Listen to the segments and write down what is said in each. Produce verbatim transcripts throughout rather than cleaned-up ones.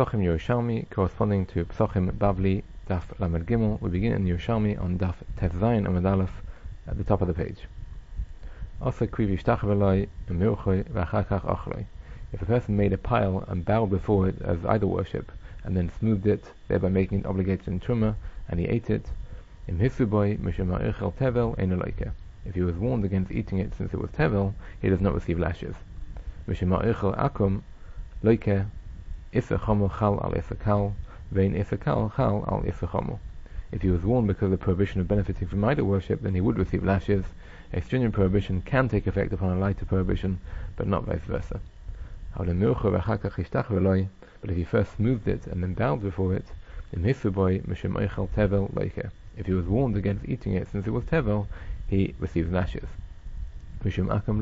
Pesachim Yerushalmi, corresponding to Pesachim Bavli, Daf Lamed Gimel. We begin in Yerushalmi on Daf Tef Zayin Amud Aleph at the top of the page. Also, Krivi Shtacheloi and Mirchoi V'achakach Achloi. If a person made a pile and bowed before it as idol worship, and then smoothed it, thereby making it obligated in Truma, and he ate it, Im Hisuboy Mishema Echel Tevel Ein Eloike. If he was warned against eating it since it was Tevel, he does not receive lashes. Mishema Echel Akum Loike Issa Chomo Chal al Issa Kal Vein Issa Kal Chal al Issa Chomo. If he was warned because of the prohibition of benefiting from idol worship, then he would receive lashes. A stringent prohibition can take effect upon a lighter prohibition, but not vice versa. But if he first smoothed it and then bowed before it, if he was warned against eating it since it was tevel, he receives lashes. If he was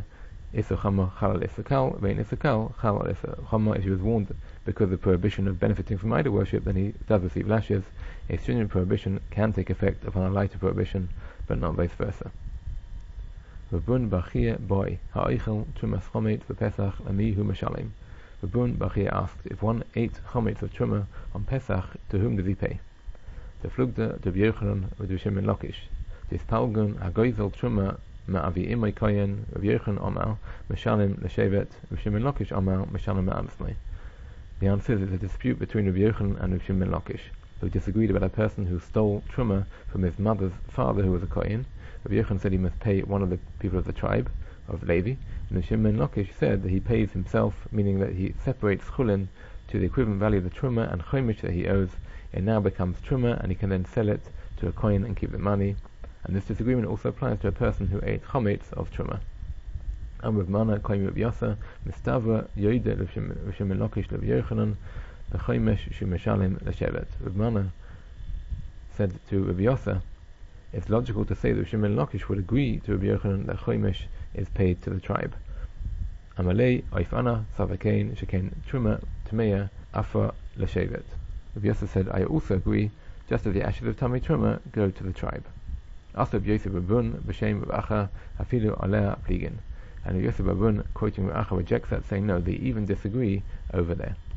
warned because of the prohibition of benefiting from idol worship, then he does receive lashes. A stringent prohibition can take effect upon a lighter prohibition, but not vice versa. Rabun Bachia boy ha'oichel trumas chometz v'Pesach lami hu meshalem. Rabun Bachia asked, if one ate chometz of truma on Pesach, to whom does he pay? The flugda to Yochanan with Shimon Lakish. This palgun hagoizel truma ma'avi imay koyen of Yochanan Omar meshalem l'shevet Shimon Lakish Omar meshalem ma'amsmei. The answer is a dispute between Rabbi Yochanan and Rabbi Shimon Lakish, who disagreed about a person who stole truma from his mother's father who was a kohen. Rabbi Yochanan said he must pay one of the people of the tribe of Levi, and the Shimon Lakish said that he pays himself, meaning that he separates chulin to the equivalent value of the truma and chomish that he owes. It now becomes truma, and he can then sell it to a kohen and keep the money. And this disagreement also applies to a person who ate chometz of truma. Amr Mana koim Rabbi Yasa mistava yoide l'Shimon Lakish Rabbi Yochanan the chomish shumeshalim l'shevet. Rabbi Mana said to Rabbi Yasa, it's logical to say that Shimon Lakish would agree to Rabbi Yochanan that chomish is paid to the tribe. Amalei oifana savakein shekain truma tmeya afa l'shevet. Rabbi Yosef said, I also agree, just as the ashes of Tamei Truma go to the tribe. Also Rabbi Yosef Babun b'shem Acha afilu alea pligin. And Rabbi Yosef Babun, quoting Acha, rejects that, saying no, they even disagree over there.